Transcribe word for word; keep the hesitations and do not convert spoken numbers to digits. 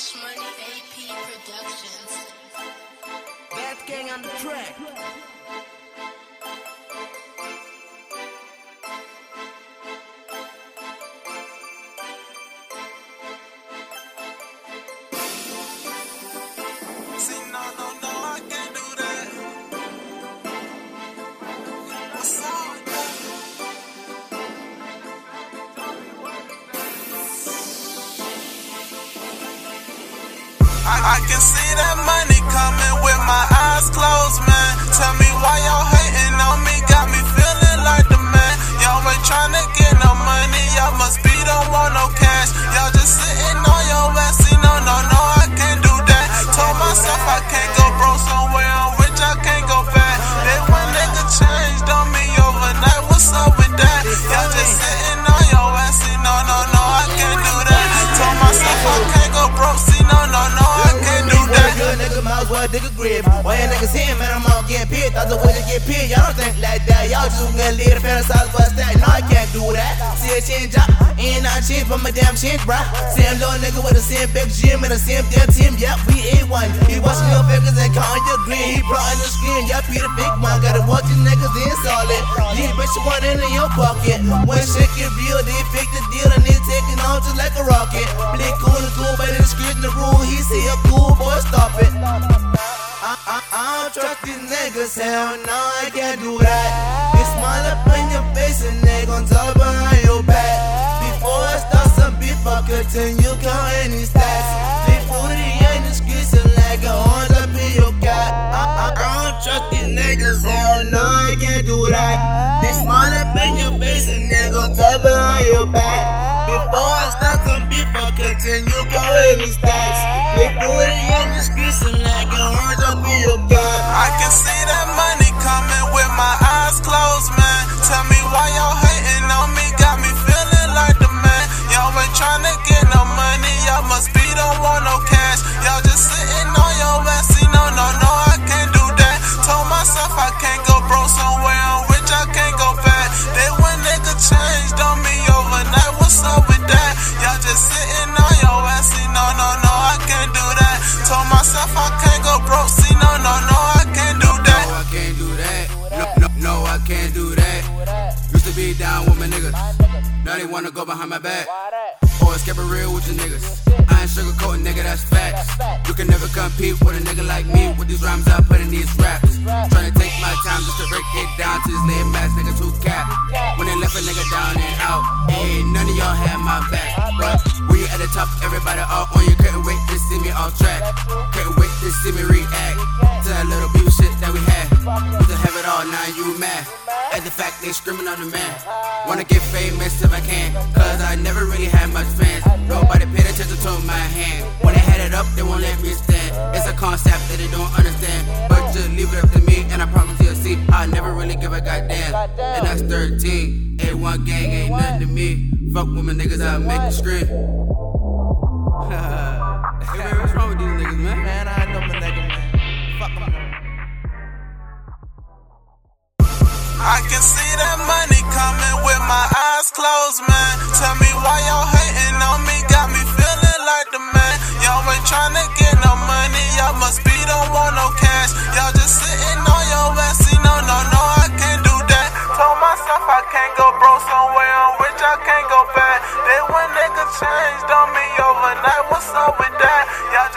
Cash Money A P Productions. Bad Gang on the track. See, no, no, no, I can't do that. What's up with that? I, I can see that money coming with my eyes closed, man. Tell me why y'all hating on me, got me feeling like the man. Y'all ain't tryna get no money, y'all must be don't want no cash. Y'all just sitting on your ass, see, no, no, no, I can't do that. Told myself I can't go broke somewhere, I'm rich, I can't go back. Then one nigga changed on me overnight, what's up with that? Y'all just sitting on your ass, see, no, no, no, I can't do that. Told myself I can't go broke, see, no, no, no, I can't do that. Good nigga, might as well dig a grave. Why you niggas here, man? I'm all getting paid. Thought the way to get paid. Y'all don't think like that. Y'all just gonna leave the fantasize for a stack. No, I can't do that. See a change up, ain't not change for my damn change, bruh. Same little nigga with the same big gym and the same damn team. Yep, we A one. He watching your figures and counting your green. He plotting the screen. Yep, he the big one. Gotta watch you niggas in solid. Yeah, bitch, you want it in your pocket. When shit get real, they fake the deal and they taking on just like a rocket. Play cool and cool, but in the script the rule, he say a cool boy, stop it. I, I, I don't trust these niggas, hell no, I can't do that. They smile up in your face and they gon' talk behind your back. Before I start some beef, I continue counting these stats. They booty in the streets and like a horns up in your cat. I, I, I don't trust these niggas, hell no, I can't do that. They smile up in your face and they gon' talk behind your back. Before I start some beef, I continue counting these stats. They booty in the streets and like a horns up in your cat. I can see that money coming with my eyes closed, man. Tell me why y'all hating on me, got me feeling like the man. Y'all ain't tryna get no money, y'all must be don't want no cash. Y'all just sitting on your ass, see, no, no, no, I can't do that. Told myself I can't go broke somewhere, I'm rich, I can't go back. Then one nigga changed on me overnight, what's up with that? Y'all just sitting on your ass, see, no, no, no, I can't do that. Told myself I can't go broke, see, no, no, no, I can't do that. No, I can't do that. No, no, no, I can't do that. Used to be down with my niggas. Now they wanna go behind my back. Or escape it real with your niggas. I ain't sugarcoating, nigga, that's facts. You can never compete with a nigga like me with these rhymes I put in these raps. Trying to take my time just to break it down to these lame ass niggas who cap. When they left a nigga down and out, ain't none of y'all had my back. But we at the top, everybody all on you. Couldn't wait to see me off track. Couldn't wait to see me react to that little beauty shit that we had. Used to have it all, now you mad at the fact they screaming on the man. Wanna get famous if I can, cause I never really had much fans. Nobody paid attention to my hand. When they had it up, they won't let me stand. It's a concept that they don't understand, but just leave it up to me and I promise you'll see I never really give a goddamn. And that's thirteen, A one gang ain't nothing to me. Fuck women niggas, I make them scream. Hey man, what's wrong with these niggas, man? Man, I know my nigga, man. Fuck them. I can see that money coming with my eyes closed, man. Tell me why y'all hating on me, got me feeling like the man. Y'all ain't tryna get no money, y'all must be don't want no cash. Y'all just sitting on your ass, see, no, no, no, I can't do that. Told myself I can't go broke somewhere, I'm rich, I can't go back. Then one nigga changed on me overnight, what's up with that? Y'all